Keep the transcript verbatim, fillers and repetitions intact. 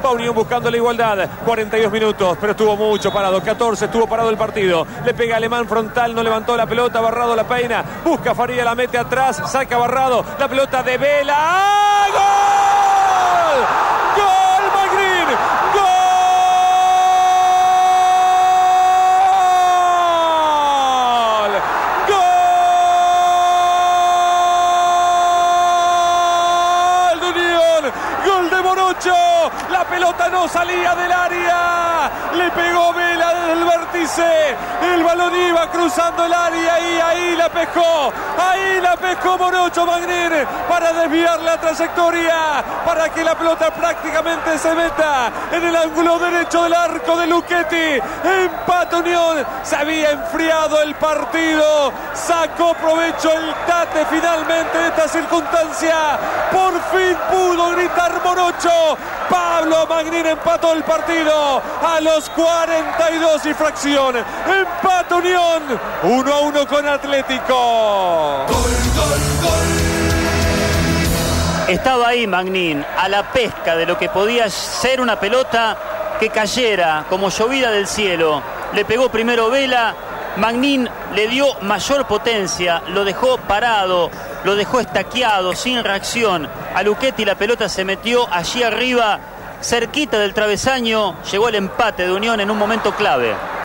Va Unión buscando la igualdad. cuarenta y dos minutos, pero estuvo mucho parado. catorce, estuvo parado el partido. Le pega Alemán frontal, no levantó la pelota. Barrado la peina. Busca Faría, la mete atrás. Saca Barrado. La pelota de Vela. ¡Ah! ¡Gol! ¡Gol, Magnin! ¡Gol! La pelota no salía del área. Le pegó Vela desde el vértice. El balón iba cruzando el área y ahí la pescó. Ahí la pescó Morocho Magnin para desviar la trayectoria, para que la pelota prácticamente se meta en el ángulo derecho del arco de Luchetti. Empate Unión. Se había enfriado el partido. Sacó provecho el Tate finalmente de esta circunstancia. Por fin pudo gritar Morocho. Pablo Magnin empató el partido a los cuarenta y dos y fracción. Empate Unión. uno a uno con Atlético. Gol, gol, gol. Estaba ahí Magnin a la pesca de lo que podía ser una pelota que cayera como llovida del cielo. Le pegó primero Vela. Magnin le dio mayor potencia, lo dejó parado, lo dejó estaqueado, sin reacción. A Luchetti la pelota se metió allí arriba, cerquita del travesaño. Llegó el empate de Unión en un momento clave.